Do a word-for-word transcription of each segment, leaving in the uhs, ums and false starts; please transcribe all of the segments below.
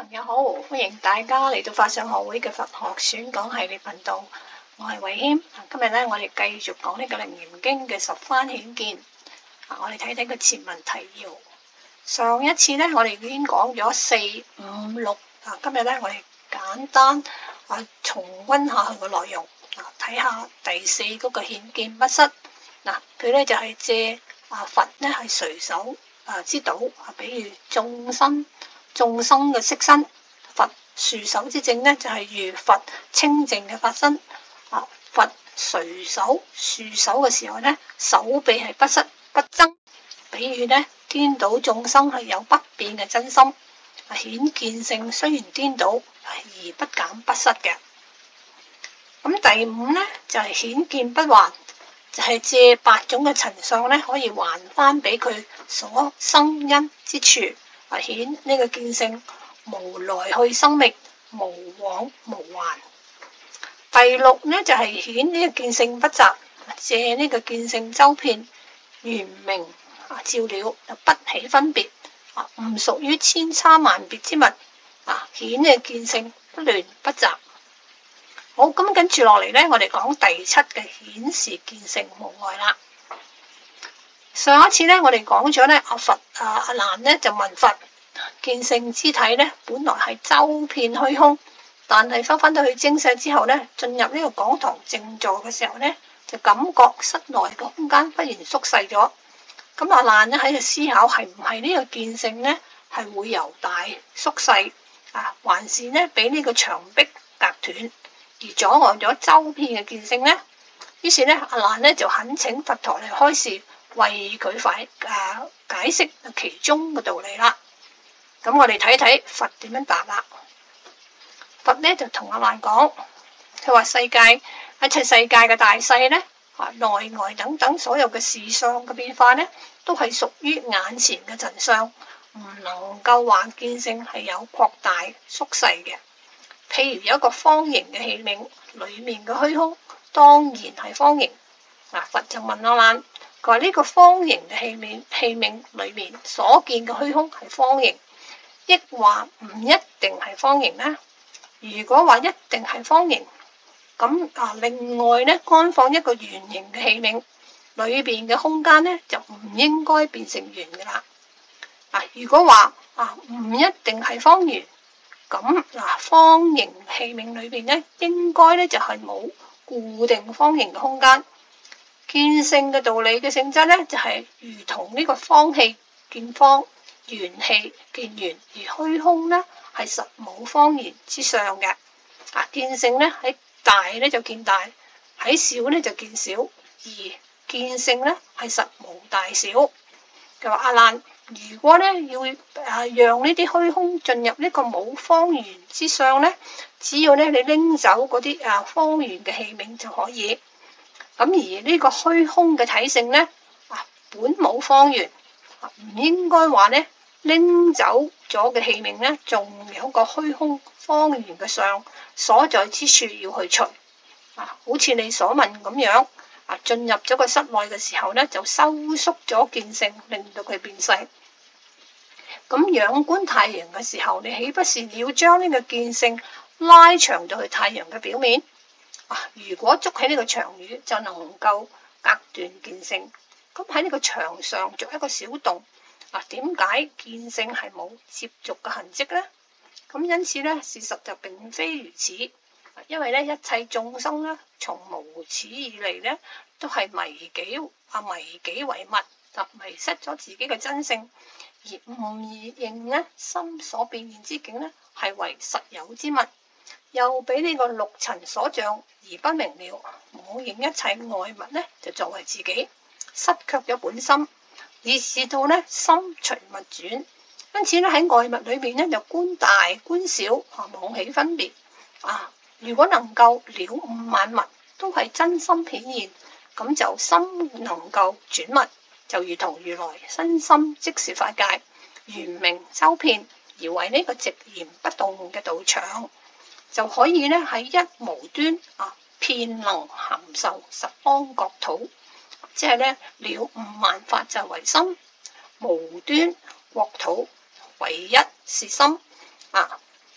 朋友好，歡迎大家嚟到法相學會嘅佛學選講系列頻道，我係慧謙。今日咧，我哋繼續講呢個《楞嚴經》嘅十番顯見。啊，我哋睇睇個前文提要。上一次咧，我哋已經講咗四五六。啊，今日咧，我哋簡單啊重溫下佢個內容。啊，睇下第四嗰個顯見不失。嗱，佢咧就係借啊佛咧係隨手啊之道，啊，比如眾生。眾生嘅色身，佛殊手之正呢，就係、是、如佛清淨嘅法身。啊，佛隨手殊手嘅時候呢，手臂係不失不增。比如呢，顛倒眾生係有不變嘅真心，啊，顯見性雖然顛倒，而不減不失嘅。咁第五呢，就係、是、顯見不還，就係、是、借八種嘅塵相呢，可以還翻俾佢所生因之處。啊，顯呢個見性無來去生滅，無往無還。第六呢，就係、是、顯呢個見性不雜，借呢個見性周遍圓明啊照了，不起分別啊，唔屬於千差萬別之物啊，顯呢個見性不亂不雜。好，咁跟住落嚟呢，我哋講第七嘅顯示見性無礙啦。上一次咧，我哋講咗咧，阿佛啊阿難咧就問佛，見性之體咧本來係周遍虛空，但係翻返到去精舍之後咧，進入呢個講堂靜坐嘅時候咧，就感覺室內嘅空間忽然縮細咗。咁阿難咧喺度思考，係唔係呢個見性咧係會由大縮細啊，還是咧俾呢個牆壁隔斷而阻礙咗周遍嘅見性咧？於是咧，阿難咧就懇請佛陀嚟開示，為佢解啊解釋其中嘅道理啦。咁我哋睇睇佛點樣答啦。佛咧就同阿難講，佢話世界一切世界嘅大細咧，啊內外等等所有嘅事相嘅變化咧，都係屬於眼前嘅塵相，唔能夠話見性係有擴大縮細嘅。譬如有一個方形嘅器皿，裏面嘅虛空當然係方形。嗱，佛就問阿難，佢話呢個方形嘅器皿器皿裏面所見嘅虛空係方形，抑或唔一定係方形呢？如果話一定係方形，咁啊另外咧安放一個圓形嘅器皿，裏邊嘅空間咧就唔應該變成圓噶啦。啊，如果話啊唔一定係方圓，咁嗱方形器皿裏邊咧應該咧就係冇固定方形嘅空間。見性嘅道理嘅性質咧，就係、是、如同呢個方器見方，圓器見圓，而虛空咧係實冇方圓之相嘅。啊，見性咧喺大咧就見大，喺小咧就見小，而見性咧係實無大小。佢話阿難，如果咧要啊讓呢啲虛空進入呢個冇方圓之相咧，只要咧你拎走嗰啲啊方圓嘅器皿就可以。咁而呢個虛空嘅體性咧，啊本冇方圓，唔應該話咧拎走咗嘅器皿咧，仲有個虛空方圓嘅相所在之處要去除。啊，好似你所問咁樣，啊進入咗個室內嘅時候咧，就收縮咗見性，令到佢變細。咁仰觀太陽嘅時候，你豈不是要將呢個見性拉長到去太陽嘅表面？啊！如果捉起呢個長魚，就能夠隔斷見性。咁喺呢個牆上做一個小洞，啊，點解見性係冇接觸嘅痕跡呢？咁因此咧，事實就並非如此。因為咧，一切眾生咧，從無始以嚟咧，都係迷己啊，迷己為物，就迷失咗自己嘅真性，而誤以認咧心所變現之境咧，係為實有之物。又俾呢個六塵所障而不明了，我認一切外物呢，就作為自己，失卻咗本心，以致到呢心隨物轉。因此呢，喺外物裏面呢，就觀大觀小，啊妄起分別。啊，如果能夠了悟萬物都係真心顯現，咁就心能夠轉物，就如同如來身心即是法界，圓明周遍，而為呢個寂然不動嘅道場。就可以咧喺一無端啊，遍能含受十方國土，即係咧了悟萬法就為心，無端國土唯一是心啊。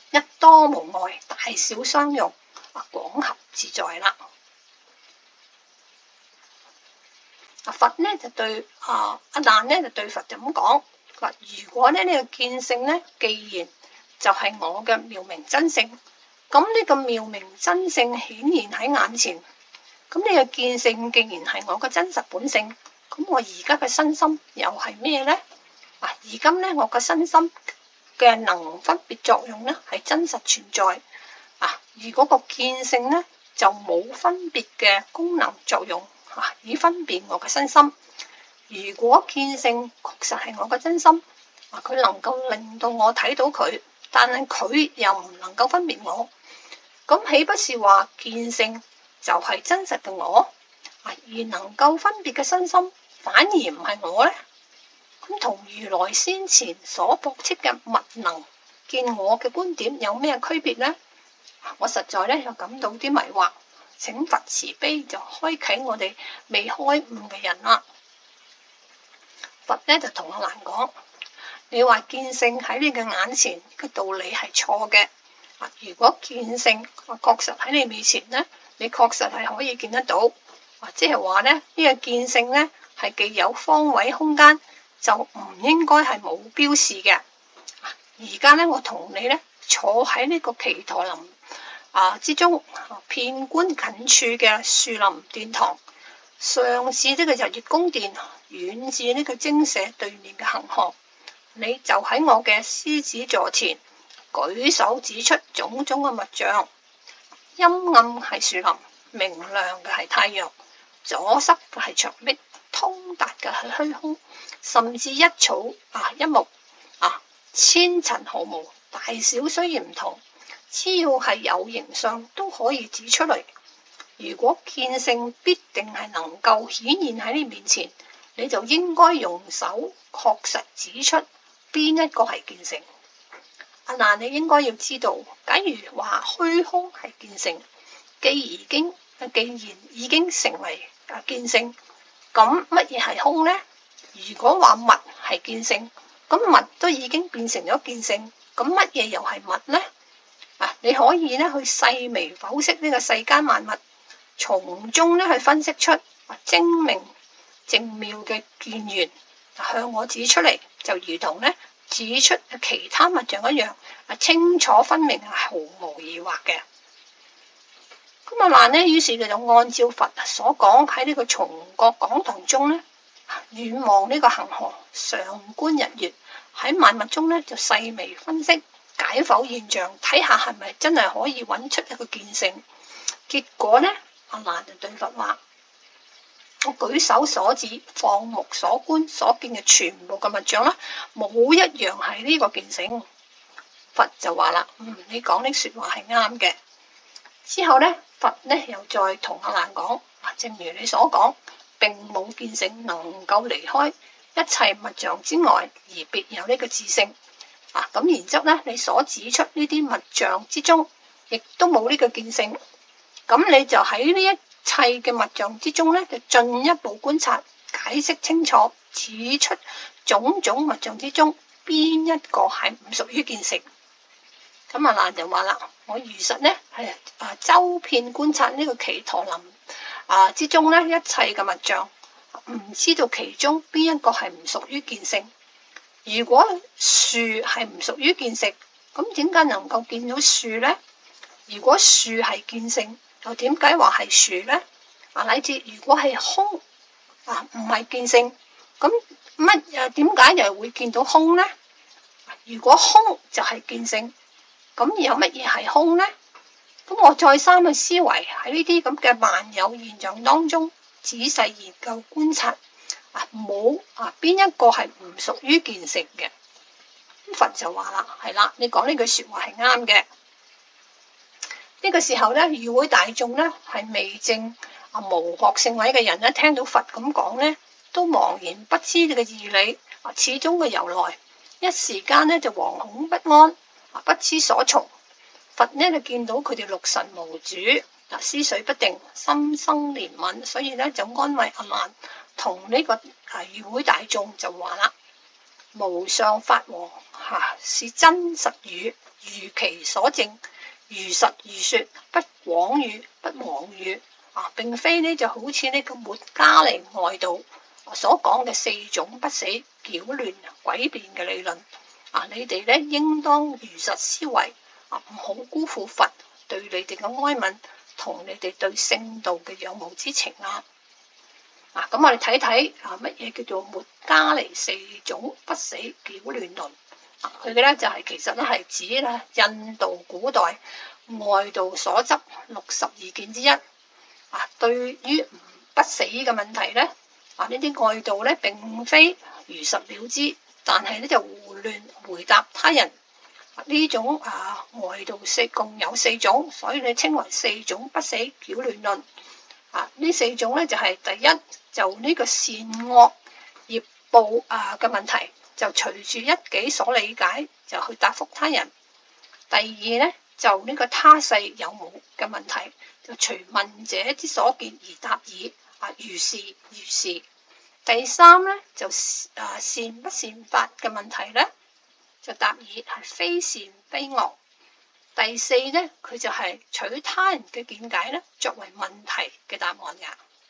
一多無礙，大小相容，啊廣合自在啦。啊佛呢就對啊阿難呢就對佛就咁講，話如果呢呢、這個見性呢，既然就係我嘅妙明真性，咁呢個妙明真性顯現喺眼前，咁呢個見性既然係我嘅真實本性，咁我而家嘅身心又係咩呢？啊，而今呢，我嘅身心嘅能分別作用呢係真實存在，啊，而嗰個見性呢就冇分別嘅功能作用，啊，以分辨我嘅身心。如果見性確實係我嘅真心，啊，佢能夠令到我睇到佢，但係佢又唔能夠分辨我，咁豈不是話見性就係真實嘅我，啊，而能夠分別嘅身心反而唔係我呢？咁同如來先前所駁斥嘅物能見我嘅觀點有咩區別呢？我實在咧又感到啲迷惑，請佛慈悲就開啟我哋未開悟嘅人啦。佛咧就同阿難講：你話見性喺你嘅眼前嘅道理係錯嘅。啊，如果見性確實喺你面前呢，你確實係可以見得到。啊，即係話咧呢個見性呢係既有方位空間，就唔應該係冇標示嘅。而家呢，我同你呢坐喺呢個祇陀林啊之中，遍觀近處嘅樹林殿堂，上至呢個日月宮殿，遠至呢個精舍對面嘅恒河，你就喺我嘅獅子座前舉手指出種種嘅物象，陰暗係樹林，明亮嘅係太陽，阻塞嘅係牆壁，通達嘅係虛空，甚至一草啊一木啊千塵毫無，大小雖然唔同，只要係有形相都可以指出嚟。如果見性必定係能夠顯現喺你面前，你就應該用手確實指出邊一個係見性。阿難，你應該要知道，假如話虛空係見性，既已經既然已經成為啊見性，咁乜嘢係空呢？如果話物係見性，咁物都已經變成咗見性，咁乜嘢又係物呢？啊，你可以咧去細微剖析呢個世間萬物，從中咧去分析出精明精妙嘅見源，向我指出嚟，就如同咧指出其他物象一樣，啊清楚分明，毫無疑惑嘅。咁阿難呢，於是佢就按照佛所講喺呢個松閣講堂中咧，遠望呢個恒河，上觀日月，喺萬物中咧就細微分析解剖現象，睇下係咪真係可以揾出一個見性。結果呢，阿難就對佛話：我舉手所指，放目所觀所見嘅全部嘅物象啦，冇一樣係呢個見性。佛就話啦：嗯，你講呢說話係啱嘅。之後呢，佛呢又再同阿難講：正如你所講，並冇見性能夠離開一切物象之外，而別有呢個自性。啊，咁然之後呢，你所指出呢啲物象之中，亦都冇呢個見性。咁你就喺呢一切嘅物象之中呢，就進一步觀察，解釋清楚，指出種種物象之中，邊一個係唔屬於見性。咁阿難就話啦：我如實呢係啊周遍觀察呢個祇陀林啊之中呢一切嘅物象，唔知道其中邊一個係唔屬於見性。如果樹係唔屬於見性，咁點解能夠見到樹呢？如果樹係見性，又點解話係樹呢？啊，乃至如果係空啊唔係見性，咁乜誒點解又會見到空呢？如果空就係見性，咁有乜嘢係空呢？咁我再三去思維喺呢啲咁嘅萬有現象當中，仔細研究觀察，啊冇啊邊一個係唔屬於見性嘅？佛就話啦：係啦，你講呢句說話係啱嘅。呢個時候咧，與會大眾咧係未證啊無學聖位嘅人咧，聽到佛咁講咧，都茫然不知呢個義理啊，始終嘅由來，一時間咧就惶恐不安。不知所從，佛呢就見到佢哋六神無主，嗱思緒不定，心生憐憫，所以咧就安慰阿難同呢個啊與會大眾就話啦： 無上法王吓、啊、是真實語，如其所證，如實如說，不妄語，不妄語啊，並非呢就好似呢個末伽尼外道所講嘅四種不死、擾亂、詭辯嘅理論啊，你哋呢應當如實思維啊，唔好辜負佛對你哋嘅哀憫同你哋對聖道嘅仰慕之情啊！啊，咁我哋睇睇啊，乜嘢叫做末伽尼四種不死擾亂論？啊，佢嘅咧就係、是、其實咧係指咧印度古代外道所執六十二件之一。啊，對於不死嘅問題咧，啊呢啲外道咧並非如實了知，但係咧就胡亂回答他人。呢種啊外道四共有四種，所以你稱為四種不死擾亂論。啊，呢四種咧就係、是、第一，就呢個善惡業報啊嘅問題，就隨住一己所理解就去答覆他人。第二咧就呢個他世有冇嘅問題，就隨問者之所見而答以啊如是如是。第三咧就啊善不善法嘅問題咧，就答以係非善非惡。第四咧，佢就係取他人嘅見解咧作為問題嘅答案噶。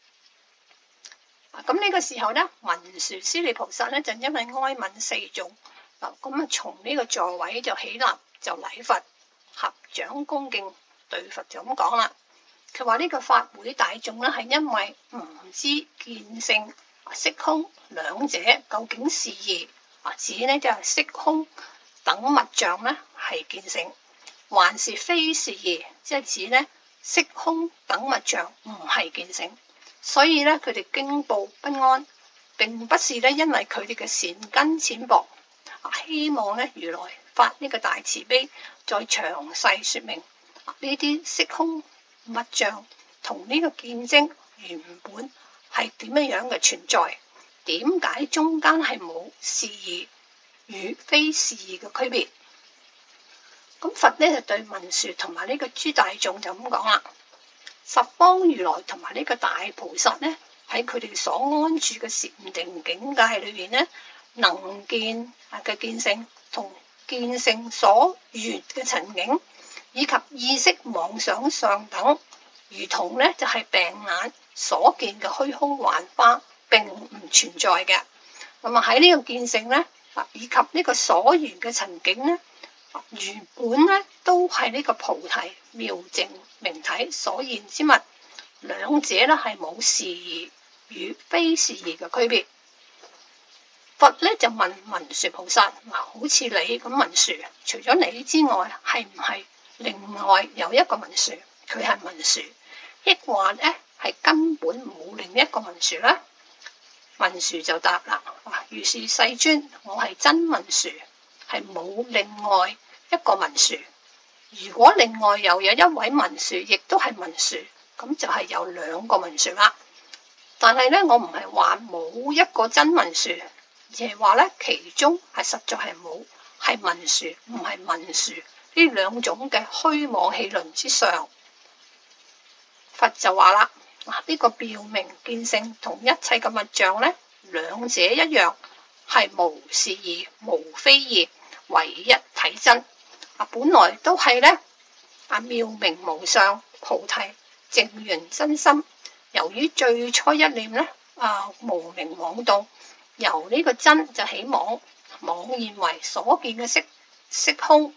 咁呢個時候咧，文殊師利菩薩咧就因為哀憫四眾，嗱咁啊從呢個座位就起立就禮佛，合掌恭敬對佛就咁講啦。佢話呢個法會大眾咧係因為唔知見性、色空兩者究竟是異啊，指呢就係色空等物象咧係見性，還是非是異，即係指呢色空等物象唔係見性。所以咧，佢哋驚怖不安，並不是咧因為佢哋嘅善根淺薄，希望咧如來發呢個大慈悲，再詳細說明呢啲色空物象同呢個見證原本係點樣樣嘅存在，點解中間係冇是異與非是異嘅區別？咁佛咧就對文殊同埋呢個諸大眾就咁講啦。十方如來同埋呢個大菩薩呢，喺佢哋所安住嘅禪定境界裏邊呢，能見嘅見性同見性所緣嘅塵境，以及意識妄想相等，如同呢就係、是、病眼所見嘅虛空幻花，並唔存在嘅。咁啊喺呢個見性呢，以及呢個所緣嘅塵境呢，原本呢都係呢個菩提妙淨明體所現之物，兩者呢係冇是異與非是異嘅區別。佛呢就問文殊菩薩，嗱，好似你咁文殊，除咗你之外，係唔係另外有一個文殊？佢係文殊，抑或呢係根本冇另一個文殊呢？文殊就答啦，如是世尊，我係真文殊，係冇另外一個文殊。如果另外又有一位文殊，亦都係文殊，咁就係有兩個文殊啦。但係咧，我唔係話冇一個真文殊，而係話咧其中係實在係冇，係文殊唔係文殊呢兩種嘅虛妄戲論之上。佛就話啦，呢、這個妙明見性同一切嘅物象咧，兩者一樣，係無是異無非異，唯一體真。啊，本來都係咧，啊妙明無相菩提淨圓真心，由於最初一念咧，啊無明妄動，由呢個真就起妄，妄現為所見嘅色色空，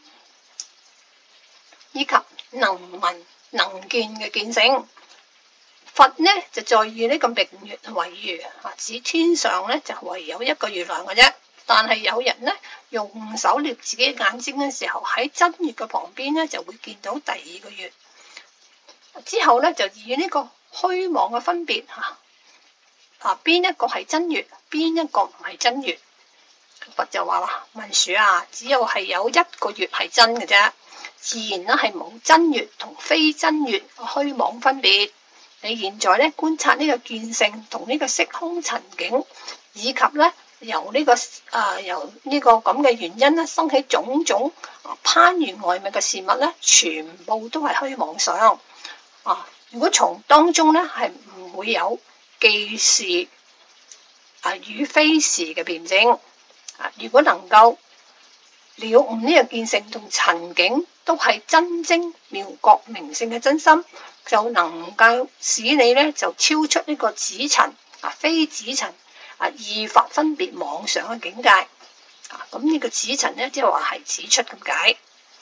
以及能聞能見嘅見性。佛呢就在意呢個明月為如，啊指天上咧就唯有一個月亮嘅啫。但係有人呢，用手捏自己眼睛嘅時候，喺真月嘅旁邊呢，就會見到第二個月。之後呢，就以呢個虛妄嘅分別吓，啊邊一個係真月，邊一個唔係真月。佛就話啦，文殊啊，只有係有一個月係真嘅啫，自然呢係冇真月同非真月虛妄分別。你現在呢，觀察呢個見性同呢個色空塵境，以及呢。由呢、這個啊、呃，由呢個咁嘅原因咧，生起種種攀緣外物嘅事物咧，全部都係虛妄想啊！如果從當中咧，係唔會有既是啊與非是嘅辯證啊，如果能夠了悟呢個見性同塵境都係真正妙覺明性嘅真心，就能夠使你咧就超出呢個子塵啊，非子塵啊，二法分別妄想嘅境界啊。咁呢個子塵咧，即係話係指出咁解。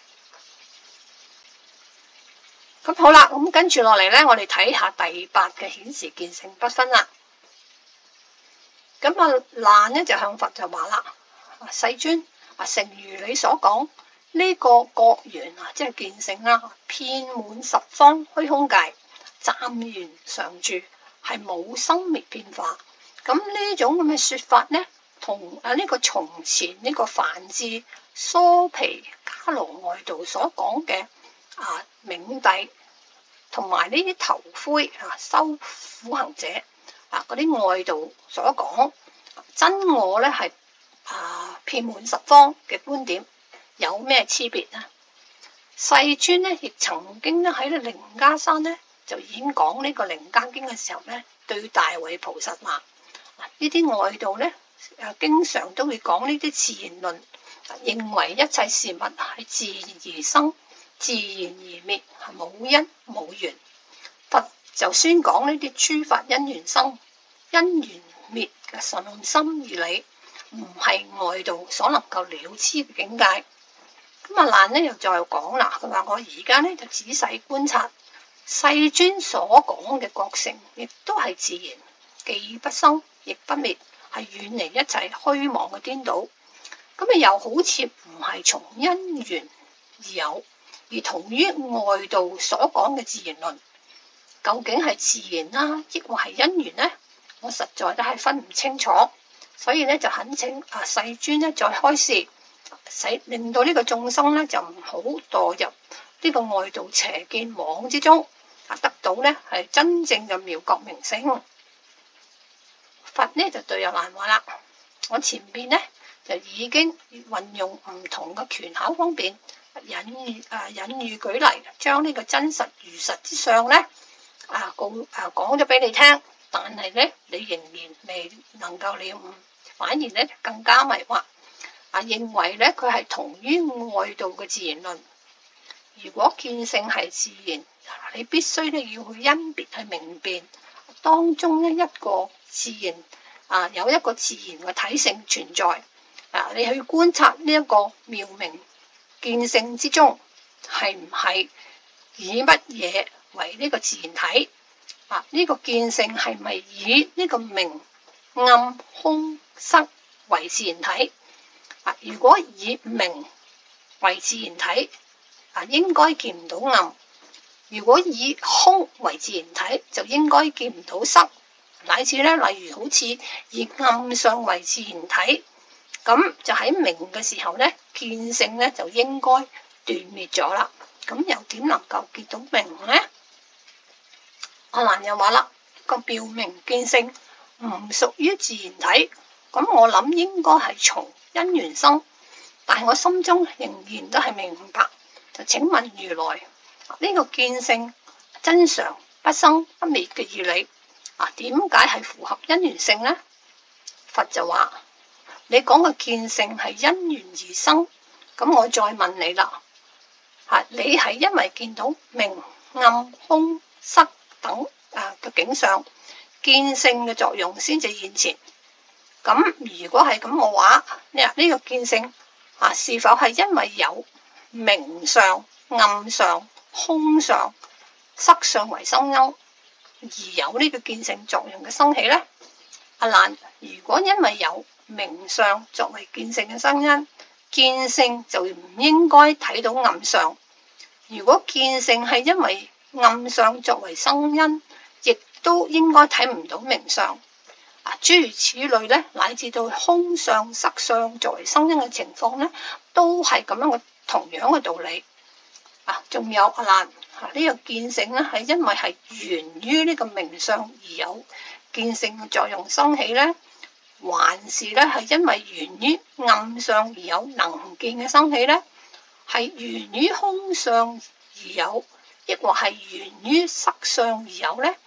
咁好啦，咁跟住落嚟咧，我哋睇下第八嘅顯示見性不分啦。咁啊，難咧就向佛就話啦，世尊啊，誠如你所講，呢、這個覺緣啊，即係見性啦，遍滿十方虛空界，暫緣常住，係冇生滅變化。咁呢種咁嘅說法呢，同啊呢個從前呢個梵志蘇毗迦盧外道所講嘅啊冥帝同埋呢啲頭灰啊修苦行者啊嗰啲外道所講真我咧係啊遍滿十方嘅觀點有咩差別呢？世尊呢亦曾經咧喺靈伽山呢就已經講呢個靈伽經嘅時候咧，對大慧菩薩話：呢啲外道咧誒經常都會講呢啲自然論，認為一切事物係自然而生、自然而滅，係冇因冇緣。佛就宣講呢啲諸法因緣生、因緣滅嘅順心而理，唔係外道所能夠了知嘅境界。咁阿難呢又再講啦，佢話我而家呢就仔細觀察世尊所講嘅覺性，亦都係自然，既不生亦不滅，係遠離一切虛妄嘅顛倒。咁啊又好似唔係從因緣而有，而同於外道所講嘅自然論，究竟係自然啦，抑或係因緣呢？我實在都係分唔清楚，所以咧就懇請啊世尊咧再開示，使令到呢個眾生咧就唔好墮入呢個外道邪見網之中，啊得到咧係真正嘅妙覺明性。佛呢就對阿難話啦，我前邊呢就已經運用唔同嘅權巧方便引喻啊引喻舉例，將呢個真實如實之相咧啊告啊講咗俾你聽，但係咧你仍然未能夠了悟，反而咧更加迷惑啊，認為咧佢係同於外道嘅自然論。如果見性係自然，你必須咧要去因別去明辨當中咧一個自然啊有一個自然嘅體性存在啊，你去觀察呢一個妙明見性之中係唔係以乜嘢為呢個自然體啊？呢個見性係咪以呢個明暗空色為自然體啊？如果以明為自然體啊，應該見唔到暗；如果以空為自然體，就應該見唔到色。乃至咧，例如好似以暗相為自然體，咁就喺明嘅時候咧，見性咧就應該斷滅咗啦。咁又點能夠見到明呢？阿難又話啦，個妙明見性唔屬於自然體，咁我諗應該係從因緣生，但我心中仍然都係明白。就請問如來，呢個見性真常不生不滅嘅義理啊，點解係符合因緣性呢？佛就話：你講嘅見性係因緣而生，咁我再問你啦，啊，你係因為見到明暗空色等啊嘅景象，見性嘅作用先至現前。咁如果係咁嘅話，呢呢個見性啊，是否係因為有明相、暗相、空相、色相為生因，而有呢個見性作用嘅生起呢？阿難，如果因為有明相作為見性嘅生因，見性就唔應該睇到暗相；如果見性係因為暗相作為生因，亦都應該睇唔到明相。啊，諸如此類咧，乃至到空相、色相作為生因嘅情況咧，都係咁樣嘅同樣嘅道理。啊，仲有阿難，啊呢個見性咧係因為係源於呢個明相而有見性嘅作用生起咧，還是咧係因為源於暗相而有能見嘅生起咧？係源於空相而有，抑或係源於色相而有咧？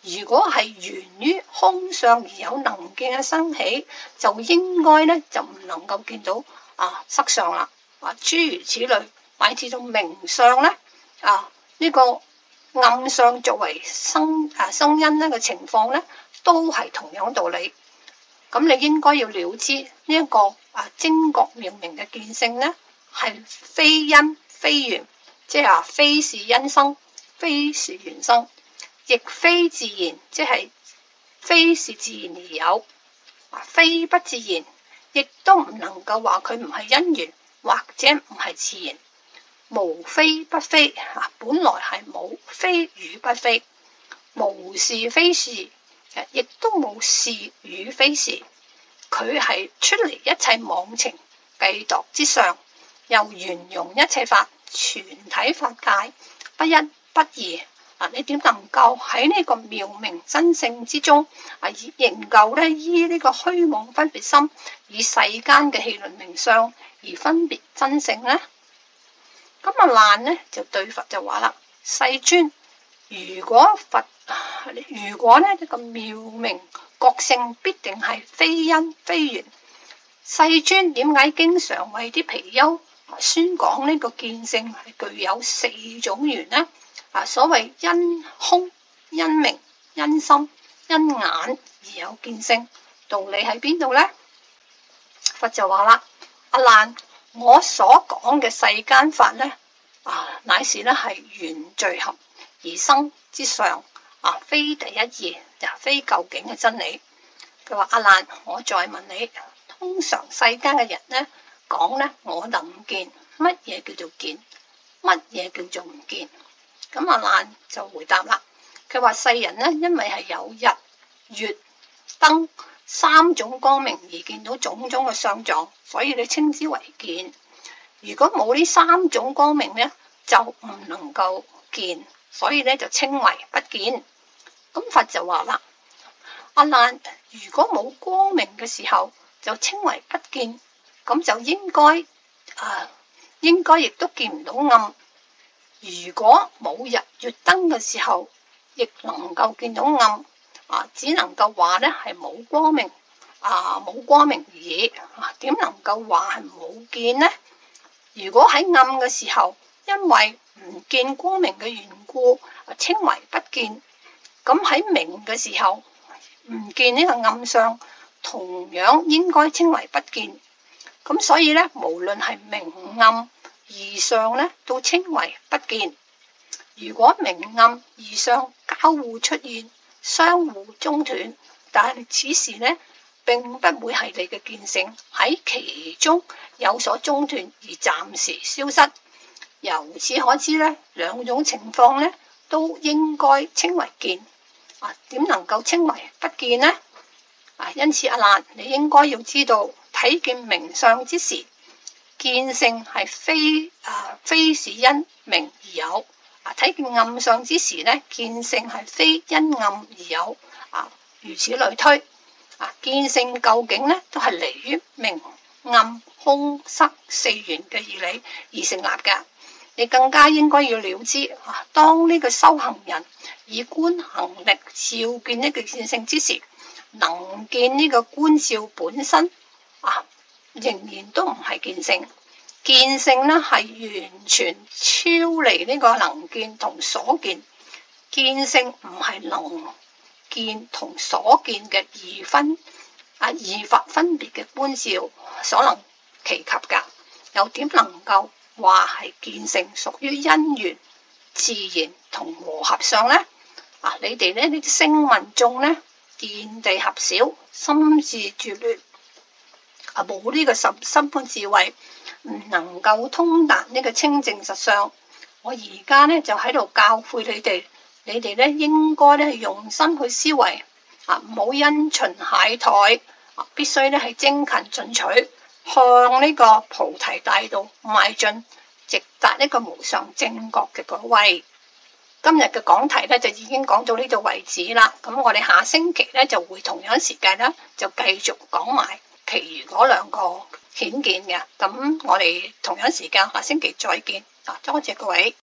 如果係源於空相而有能見嘅生起，就應該咧就唔能夠見到啊色相啦。啊，諸如此類，乃至到明相咧啊呢、這個暗相作為生啊生因呢個情況咧，都係同樣道理。咁你應該要了知呢一、這個啊精覺妙明嘅見性咧，係非因非緣，即係話非是因生，非是緣生，亦非自然，即係非是自然而有，非不自然，亦都唔能夠話佢唔係因緣或者唔係自然。無非不非啊，本來係冇非與不非，無是非是，亦都冇是與非是。佢係出離一切妄情計度之上，又圓融一切法，全體法界不一不二。啊，你點能夠喺呢個妙明真性之中啊，仍舊咧依呢個虛妄分別心，以世間嘅戲論名相而分別真性呢？咁啊難呢就對佛就話啦，世尊，如果佛如果呢呢個妙明覺性必定係非因非緣，世尊點解經常為啲貔貅宣講呢個見性係具有四種緣呢？啊，所謂因空、因明、因心、因眼而有見性，道理喺邊度呢？佛就話啦，阿難，我所講嘅世間法呢，啊，乃是呢係緣聚合而生之上，啊，非第一義，又非究竟嘅真理。佢話阿難，我再問你，通常世間嘅人呢講呢，我能見，乜嘢叫做見？乜嘢叫做唔見？咁阿難就回答啦，佢話世人呢，因為係有日、月、燈三種光明而見到種種嘅相狀，所以你稱之為見。如果冇呢三種光明呢，就唔能夠見，所以呢就稱為不見。咁佛就話啦，阿難，如果冇光明嘅時候就稱為不見，咁就應該啊，應該亦都見唔到暗。如果冇日月燈嘅時候，亦能夠見到暗，啊，只能夠話呢係冇光明，啊冇光明而已，啊點能夠話係冇見呢？如果喺暗嘅時候，因為唔見光明嘅緣故，啊稱為不見，咁喺明嘅時候唔見呢個暗相，同樣應該稱為不見。咁所以呢，無論係明暗二相呢，都稱為不見。如果明暗二相交互出現，相互中斷，但係此時呢，並不會係你嘅見性喺其中有所中斷而暫時消失。由此可知呢，兩種情況呢，都應該稱為見。啊，點能夠稱為不見呢？啊，因此阿難，你應該要知道，睇見明相之時，見性係非啊非是因明而有；啊，睇見暗相之時呢，見性係非因暗而有。啊，如此類推。啊，見性究竟呢都係離於明暗空色四緣嘅義理而成立嘅。你更加應該要了知，啊，當呢個修行人以觀行力照見呢個見性之時，能見呢個觀照本身啊，仍然都唔係見性。見性呢係完全超離呢個能見同所見，見性唔係能見同所見嘅二分啊二法分別嘅觀照所能企及噶，又點能夠話係見性屬於因緣自然同和合相呢？啊，你哋呢啲聲聞眾呢，見地狹小，心智拙劣，啊冇呢個十心般智慧，唔能夠通達呢個清淨實相。我而家呢就喺度教誨你哋，你哋呢應該呢用心去思維，啊唔好因循懈怠，啊必須呢係精勤進取，向呢個菩提大道邁進，直達呢個無上正覺嘅嗰位。今日嘅講題呢就已經講到呢度為止啦。咁我哋下星期呢就會同樣時間呢就繼續講埋其餘嗰兩個顯見嘅。咁我哋同樣時間下星期再見。啊，多謝各位。